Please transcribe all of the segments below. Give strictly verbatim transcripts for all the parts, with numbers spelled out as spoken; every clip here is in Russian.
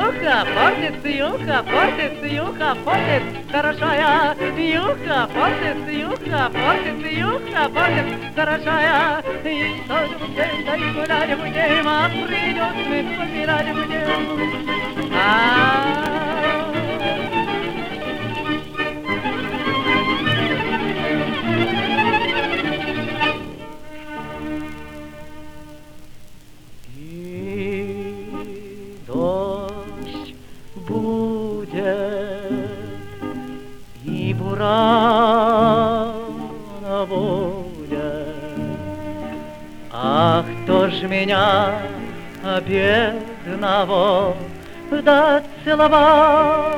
Юха, портит, юха, портит, юха, портит, хорошая. Юха, портит, юха, портит, юха, портит, хорошая. И тоже будем, да и гулять будем, а придет, мы помирать будем. А будет, и бурана будет. Ах, кто ж меня, бедного, да целовать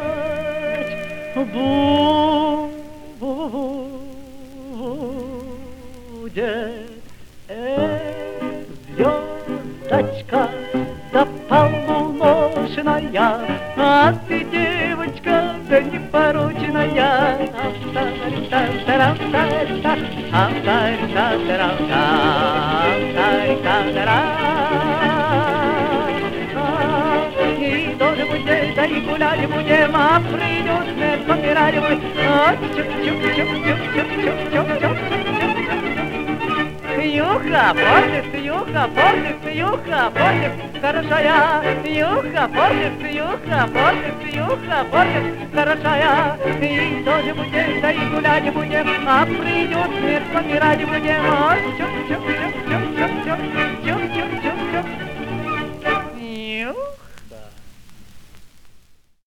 будет? Эх, звездочка, да полуношная, а ты, девочка, да непорочная. И тоже будем, да и гулять будем, а придет смерть, помирать будем. Юха, портит, юха, портит, юха, портит, хорошая. Юха, портит, юха, портит, юха, портит, хорошая. И тоже будем, да и гулять будем, а придет смерть, помирать будем. Чуп, чуп, чуп, чуп, чуп, чуп.